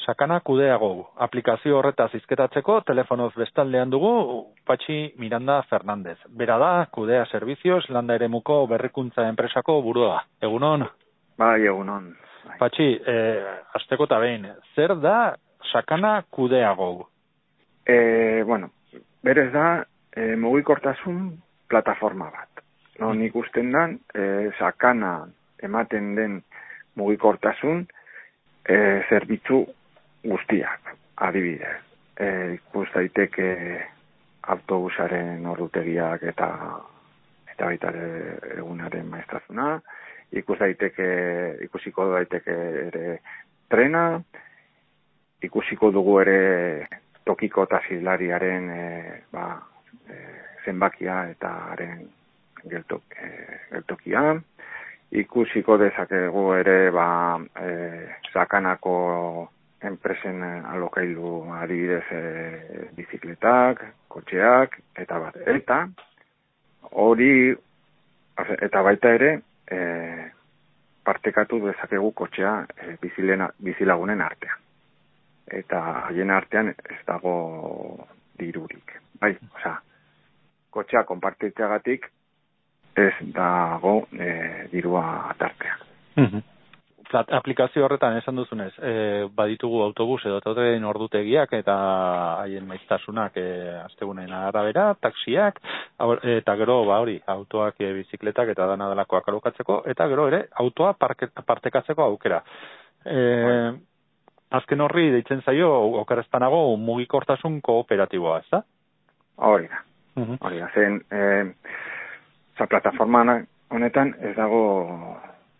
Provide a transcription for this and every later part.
Sakana Kudeago, aplikazio horretaz hizketatzeko telefonoz bestaldean dugu Patxi Miranda Fernández. Bera da, Kudea Servicios, landa eremuko berrikuntza enpresako burua. Egunon? Bai, egunon. Bai. Patxi, hasteko eta behin, zer da Sakana Kudeago? Bueno, berez da, mugikortasun plataforma bat. No, nik usten dan, Sakana ematen den mugikortasun zerbitzu guztiak, adibidez. Ikus daiteke autobusaren ordutegiak eta baita egunaren maestrazuna, ikusiko daiteke ere trena, ikusiko dugu ere tokiko taxilariaren zenbakia eta haren geltokia. Ikusiko dezakegu ere Sakanako enpresen alokailu adibidez bizikletak, kotxeak, eta bat. Eta hori, eta baita ere, partekatu dezakegu kotxea bizilagunen artean. Eta haien artean ez dago dirurik. Bai, kotxea konpartitzeagatik ez dago dirua tartean. Aplikazio horretan esan duzunez, baditugu autobus edo tren ordutegiak eta haien maiztasunak astegunen arabera, taxiak, eta gero autoak, bizikletak eta dana delakoak alokatzeko, eta gero ere autoa partekatzeko aukera. Azken horri deitzen zaio okerrezpanago mugikortasun kooperatiboa, ez da? Hori da. Hori da, zen plataforma honetan ez dago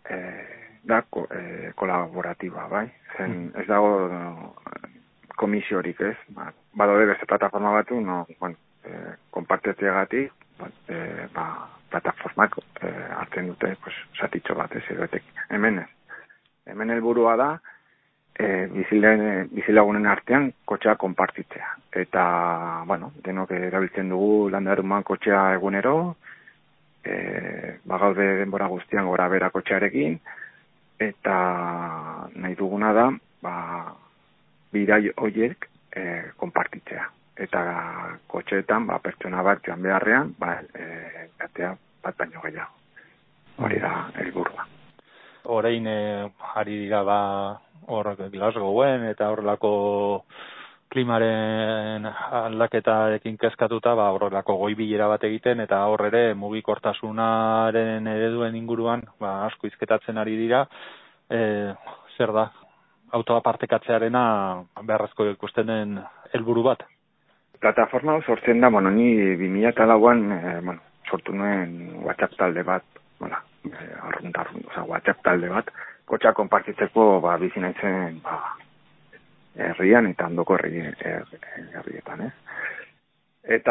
kolaboratiba, bai? Zen ez dago komisiorik, ez? Badaude beste plataforma batu, konpartetzeagatik, plataformak hartzen dute zatitxo bat, ez edoetek. Hemen ez. Hemen helburua da bizilagunen artean kotxea konpartitzea. Eta, denok erabiltzen dugu landaruman kotxea egunero, gaude denbora guztian gora bera kotxearekin, eta nahi duguna da, bidai horiek konpartitzea. Eta kotxeetan, pertsona bat joan beharrean, gatea bat baino gehiago. Hori da helburua. Orain ari dira hor Glasgowen eta horrelako klimaren aldaketarekin kezkatuta horrelako goi-bilera bat egiten eta hor ere mugikortasunaren ereduen inguruan asko hizketatzen ari dira. Zer da? Autoa partekatzearena beharrezko ikusten den helburu bat? Plataforma sortzen da, ni 2004an sortu nuen WhatsApp talde bat, WhatsApp talde bat, kotxa konpartitzeko bizi naizen herrian eta ondoko herrietan, ez? Eta,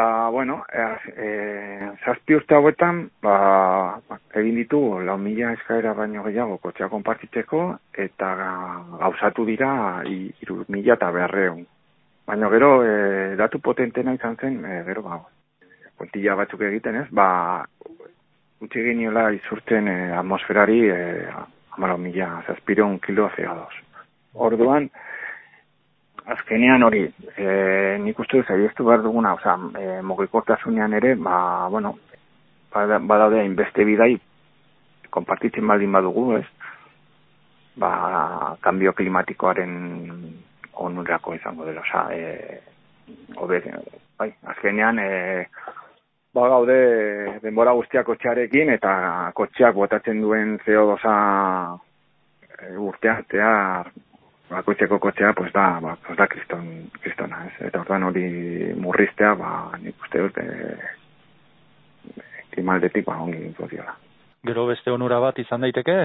7 urte hauetan, egin ditu 4.000 eskaera baino gehiago kotxea konpartitzeko, eta gauzatu dira 3.000 eta 500. Baina gero, datu potentena izan zen, gero, kontilla batzuk egiten, ez? Utsi geniola izurtzen atmosferari 14.000 kilo CO2. Orduan, azkenean hori, nik uste zaiztu behar duguna, mugikortasunean ere, badaude hainbeste bidai, konpartitzen baldin badugu, ez? Kambio klimatikoaren onurako izango dela, azkenean, gaude denbora guztiak kotxearekin, eta kotxeak botatzen duen CO2 urtean, bakoitzeko kotxea, da kristona, ez? Eta orduan hori murriztea, nik uste dut, klimaldetik, ongi gintu diola. Gero beste onura bat izan daiteke,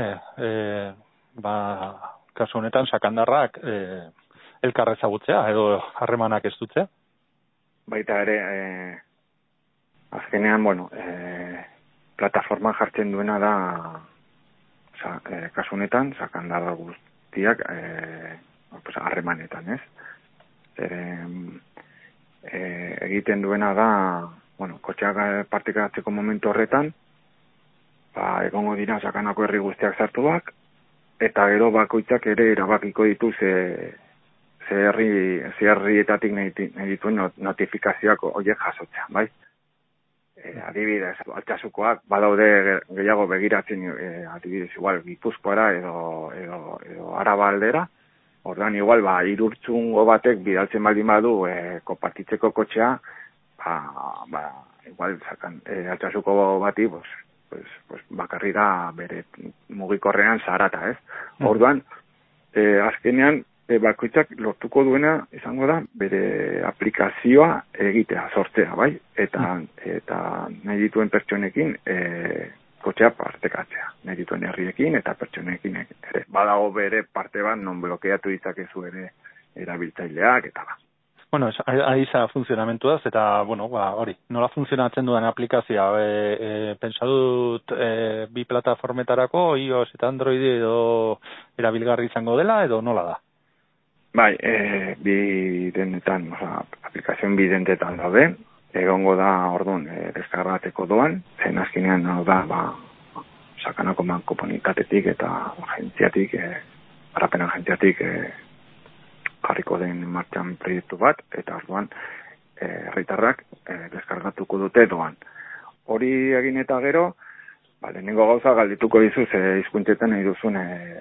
kasu honetan, sakandarrak elkar ezagutzea, edo harremanak ez dutzea? Baita ere, azkenean, plataforma jartzen duena da, kasu honetan, sakandarra guztiak harremanetan, ez? Egiten duena da, kotxeak partekatzeko momentu horretan, egongo dira Sakanako herri guztiak sartuak, eta gero bakoitzak ere erabakiko ditu ze herrietatik nahi dituen notifikazioak horiek jasotzea, bai? Adibidez, Altsasukoak badaude gehiago begiratzen, adibidez, igual, Gipuzkoara edo Araba aldera, orduan igual, irurtzungo batek bidaltzen baldin badu konpartitzeko kotxea, igual, Altsasuko bati, bakarri da bere mugikorrean zarata, ez? Orduan, azkenean, bakoitzak lortuko duena izango da bere aplikazioa egitea, sortzea, bai? Eta nahi dituen pertsonekin kotxea partekatzea. Nahi dituen herriekin eta pertsonekin ere. Badago bere parte bat non blokeatu ditzakezu ere erabiltzaileak eta ba. Bueno, ahí za funtzionamentuaz eta, bueno, hori, nola funtzionatzen duen aplikazioa, pentsa dut bi plataformetarako, iOS eta Android edo erabilgarri izango dela, edo nola da? Bai, bidendetan, aplikazioen bidendetan daude, egongo da orduan deskargatzeko doan, zen azkenean da, sakanako banko komunikatetik eta agentziatik, parapen agentziatik jarriko den martxan proiektu bat, eta orduan herritarrak deskargatuko dute doan. Hori egin eta gero, lehenengo gauza galdituko dizu hizkuntzetan nahi duzun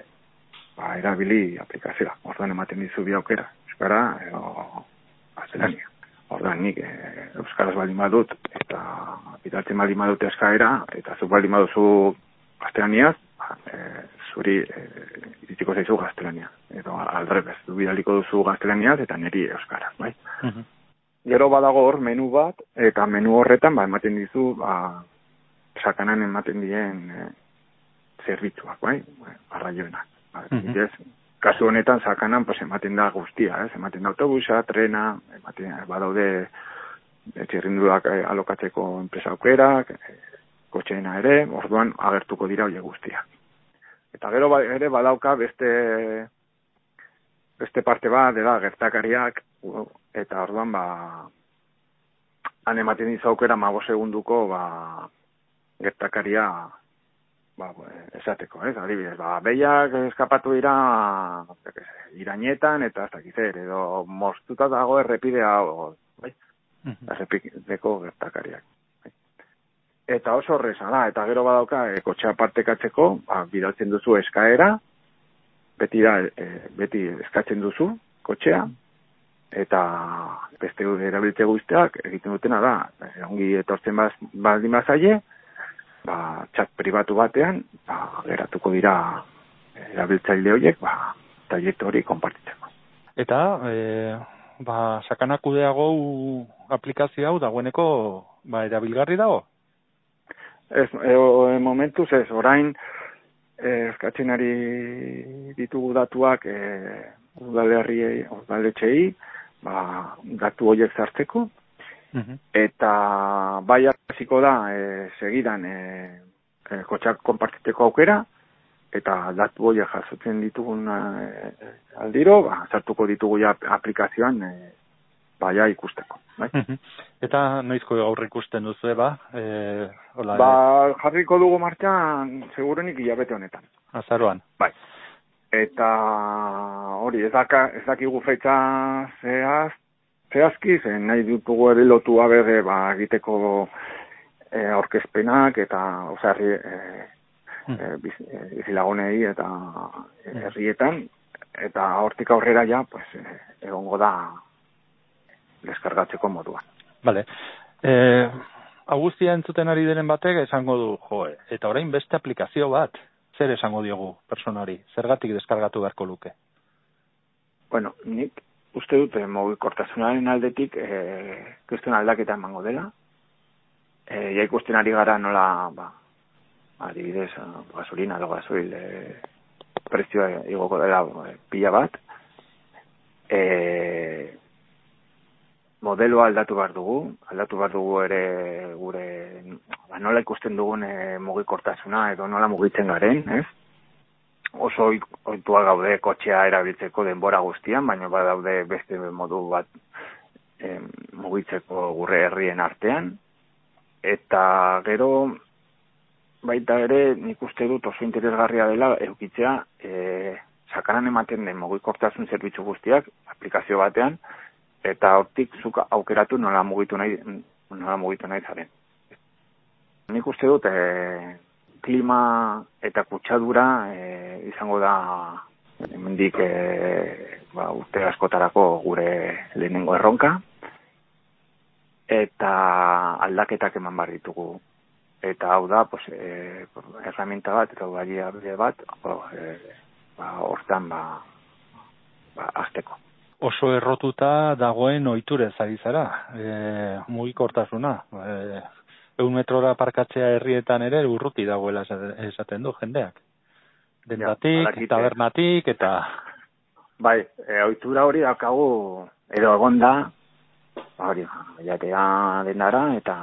erabili aplikazioa. Orduan ematen dizu bi aukera, euskara edo gaztelania. Orduan nik euskaraz baldin badut eta bidaltzen baldin badut eskaera eta zuk baldin baduzu gaztelaniaz, zuri iritsiko zaizu gaztelania. Edo aldrebez, du bidaliko duzu gaztelaniaz eta niri euskaraz, bai? Gero badago hor menu bat, eta menu horretan ematen dizu sakanan ematen dien zerbitzuak, bai? Arraioenak. Kasu honetan sakanan ematen da guztia, ematen da autobusa, trena, badaude txirrinduak alokatzeko enpresa aukerak, kotxeena ere, orduan agertuko dira horiek guztia. Eta gero ere badauka beste parte bat, dela gertakariak, eta orduan han ematen dizu aukera 15 segunduko gertakaria esateko, adibidez, behiak eskapatu dira irainetan eta ez dakiz edo moztuta dago errepidea, bai? Errepideko gertakariak. Eta oso horreza da, eta gero badauka kotxea partekatzeko, bidaltzen duzu eskaera, beti eskatzen duzu kotxea, eta beste erabiltze guztiak egiten dutena da, ongi etortzen baldin bazaie, txat pribatu batean, geratuko dira erabiltzaile horiek, proiektu hori konpartitzeko. Eta, sakanak kudeago aplikazio hau dagoeneko erabilgarri dago? Momentuz ez, orain eskatzen ari ditugu datuak udaletxeei, datu horiek zartzeko, eta bai hasiko da segidan kotxak konpartitzeko aukera, eta datu horiek jasotzen ditugun aldiro, sartuko ditugu aplikazioan ikusteko. Bai? Eta noizko gaur ikusten duzu, jarriko dugu martxan segurenik hilabete honetan. Azaroan. Bai. Eta hori, ez dakigu feitza zehazki, zen nahi ditugu ere lotu egiteko aurkezpenak eta bizilagunei eta herrietan, eta hortik aurrera egongo da deskargatzeko moduan. Bale. Agustia entzuten ari denen batek esango du, eta orain beste aplikazio bat, zer esango diogu personari? Zergatik deskargatu beharko luke? Bueno, nik uste dute mugikortasunaren aldetik ikusten aldaketa emango dela. Ikusten ari gara nola, adibidez, gasolina edo gasoil prezioa igoko dela pila bat. Modeloa aldatu behar dugu ere gure nola ikusten dugun mugikortasuna edo nola mugitzen garen, ez? Oso ohitua gaude kotxea erabiltzeko denbora guztian, baina badaude beste modu bat mugitzeko gure herrien artean. Eta gero baita ere nik uste dut oso interesgarria dela edukitzea sakanan ematen den mugikortasun zerbitzu guztiak aplikazio batean, eta hortik zuk aukeratu nola mugitu nahi zaren. Nik uste dut klima eta kutsadura izango da hemendik urte askotarako gure lehenengo erronka, eta aldaketak eman behar ditugu. Eta hau da, herramienta bat, eta baliabide bat, hortan azteko. Oso errotuta dagoen ohiturez ari zara, mugikortasuna. 100 metrora parkatzea herrietan ere urruti dagoela esaten du jendeak. Dendatik, tabernatik, eta... Bai, ohitura hori daukagu edo egon da, jatea dendara eta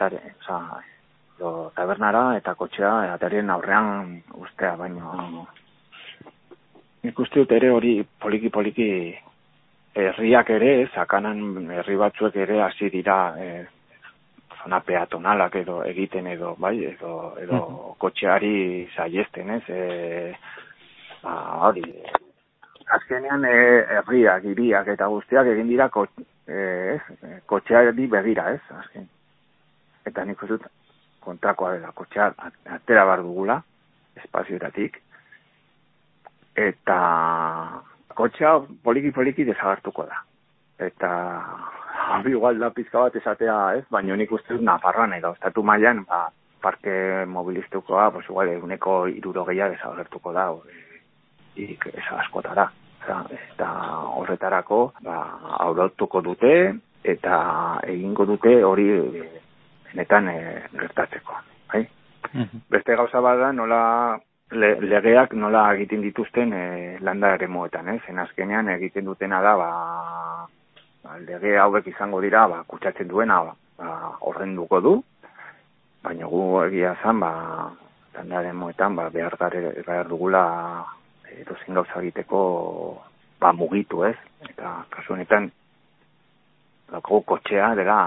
tabernara eta kotxea atarien aurrean ustea, baino nik uste dut ere hori poliki herriak ere, sakanan herri batzuek ere hasi dira zona peatonalak edo egiten edo kotxeari saiesten, ez? Hori, azkenean herriak, hiriak eta guztiak egin dira kotxeari begira, ez? Azken. Eta nik uste dut kontrakoa dela, kotxea atera bar dugula, espazioetatik, eta kotxea poliki desagertuko da. Eta igual da pizka bat esatea, ez? Baina nik uste dut Nafarroan edo estatu mailan, parke mobilistukoa, igual 60% desagertuko da, askotara. Eta horretarako, aurratuko dute, eta egingo dute hori benetan gertatzeko. Bai? Beste gauza bada nola legeak nola egiten dituzten landa eremuetan, zen azkenean egiten dutena da lege hauek izango dira kutsatzen duena ordainduko du, baina gu egia zan landa eremuetan behar dugula edozein gauza egiteko mugitu, ez? Eta kasu honetan daukagu kotxea dela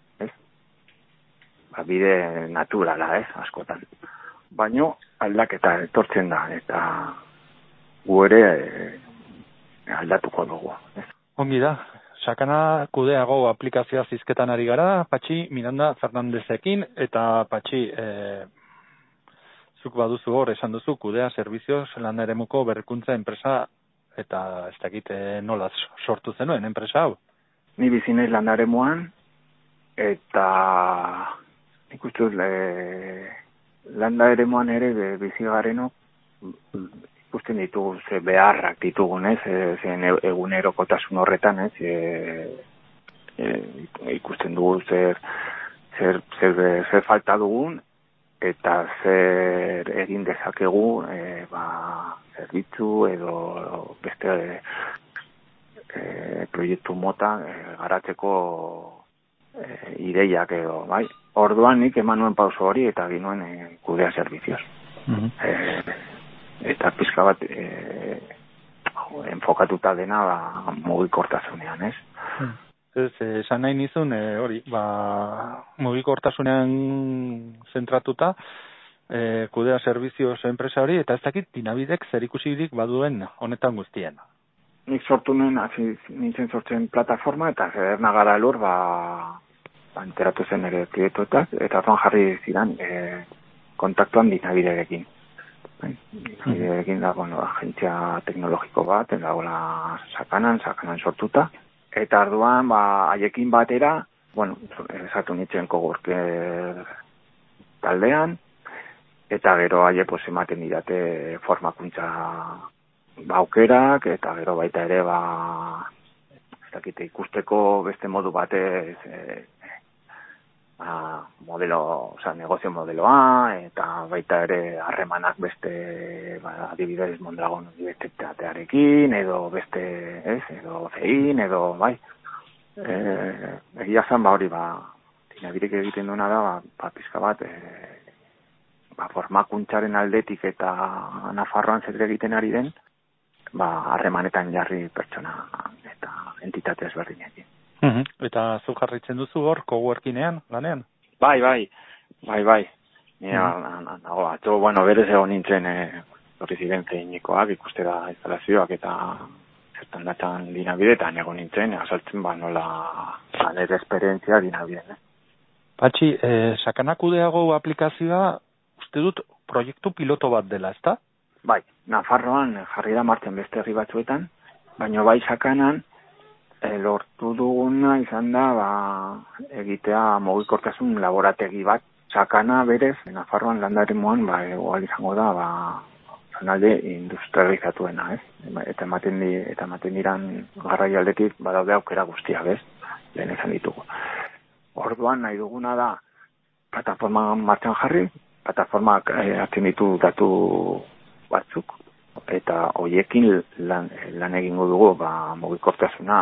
bide naturala, ez, askotan. Baino aldaketa etortzen da, eta gu ere aldatuko dugu, ez. Ongi da, sakana kudeago aplikazioa zizketan ari gara, Patxi Miranda Fernandezekin, eta Patxi, zuk baduzu hor, esan duzu, kudea servizioz landa eremuko berrikuntza enpresa, eta ez dakit nola sortu zenuen enpresa hau? Ni bizi naiz landa eremuan, eta ikusten landa eremuan ere bizi garenok ikusten ditugu ze beharrak ditugun, ez? Zen egunerokotasun horretan, ez? Ikusten dugu zer falta dugun eta zer egin dezakegu zerbitzu edo beste proiektu mota garatzeko ideiak edo, bai? Orduan nik eman nuen pauso hori eta ginuen kudea servizioz. Eta pizka bat enfokatuta dena mugikortasunean, ez? Esan nahi nizun, hori, mugikortasunean zentratuta, kudea servizioz enpresa hori, eta ez dakit dinabidek zerikusirik baduen honetan guztien. Nik sortu nuen, nintzen sortzen plataforma, eta zederna gara elur, enteratu zen ere klietoetak, eta orduan jarri zidan kontaktuan dinabiderekin. Dinabiderekin da, agentzia teknologiko bat, dagoela sakanan sortuta, eta orduan, haiekin batera, esatu nintzen Coworker taldean, eta gero haie ematen didate formakuntza aukerak, eta gero baita ere, ez dakite ikusteko beste modu batez, negozio modeloa, eta baita ere harremanak beste, adibidez Mondragon unibertsitatearekin, edo beste, edo zein, edo, bai. Egia zan, hori, dinabirek egiten duena da, pizka bat, formakuntzaren aldetik eta Nafarroan zer egiten ari den, harremanetan jarri pertsona eta entitate ezberdinekin. Eta zu jarritzen duzu hor, coworkingean, lanean? Bai. Atzo, berez egon nintzen horri ziren zehinikoak ikustera instalazioak eta zertan datzan dinabide, eta nego nintzen, azaltzen nola nire esperientzia dinabide. Patxi, sakanakudeago aplikazioa, uste dut, proiektu piloto bat dela, ezta? Bai, Nafarroan jarri da martxan beste herri batzuetan, baina bai sakanan, lortu duguna izan da, egitea mugikortasun laborategi bat. Sakana berez, Nafarroan landaremoan, igual izango da, zonalde industrializatuena, ez? Eta ematen diran garraio aldetik badaude aukera guztiak, ez? Lehen esan ditugu. Orduan nahi duguna da plataforma martxan jarri, plataformak hartzen ditu datu batzuk, eta hoiekin lan egingo dugu mugikortasuna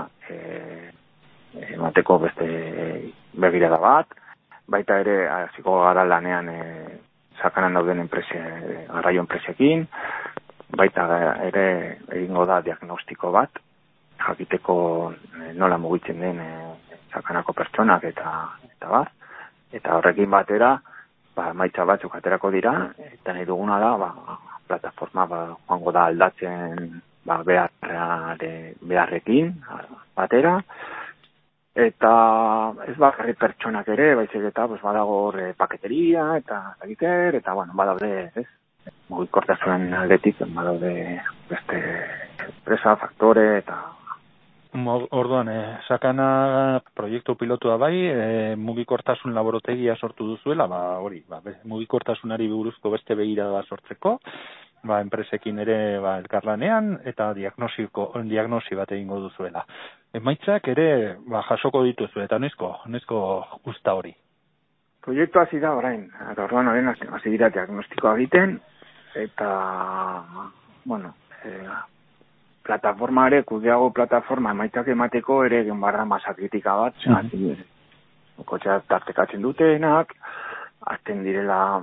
emateko beste begirada bat, baita ere hasiko gara lanean sakanan dauden garraio enpresekin, baita ere egingo da diagnostiko bat, jakiteko nola mugitzen den sakanako pertsonak eta bat, eta horrekin batera maitza batzuk aterako dira, eta nahi duguna da plataforma joango da aldatzen beharrekin batera, eta ez bakarrik pertsonak ere, baizik eta badago paketeria eta egiter, eta badaude, ez? Mugikortasunen aldetik badaude beste enpresa, faktore eta Orduan, sakana proiektu pilotua bai, mugikortasun laborategia sortu duzuela, mugikortasunari buruzko beste begirada sortzeko, enpresekin ere elkarlanean eta diagnosi bat egingo duzuela. Emaitzak ere jasoko dituzu eta noizko guzta hori. Proiektu hasi da orain, eta orduan hasi dira diagnostikoa egiten, eta plataforma ere, kudeago plataforma emaitzak emateko ere egin barra masa kritika bat, kotxea tartekatzen dutenak, azten direla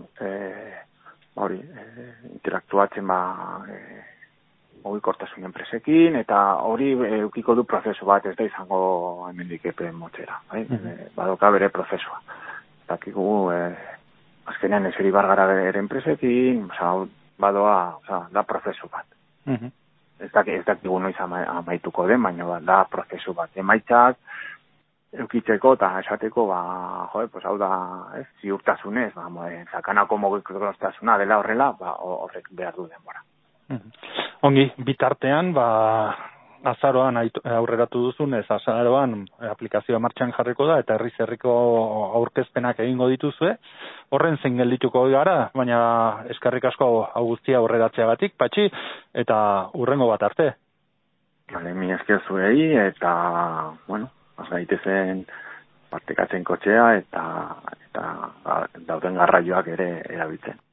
interaktuatzen mugikortasun enpresekin, eta hori eukiko du prozesu bat, ez da izango hemendik epe motzera, badoka bere prozesua. Dakigu, azkenean eseri bargara ere enpresekin, da prozesu bat. Ez dakigu noiz amaituko den, baina da prozesu bat. Emaitzak eukitzeko eta esateko, hau da, ziurtasunez, sakanako mugikortasuna dela horrela, horrek behar du denbora. Ongi, bitartean, azaroan aurreratu duzunez, azaroan aplikazioa martxan jarriko da, eta herriko aurkezpenak egingo dituzue, horren zein geldituko gara, baina eskerrik asko hau guztia aurreratzeagatik, Patxi, eta hurrengo bat arte. Mi esker zuei, eta, gaitezen partekatzen kotxea, eta dauden garraioak ere erabiltzen.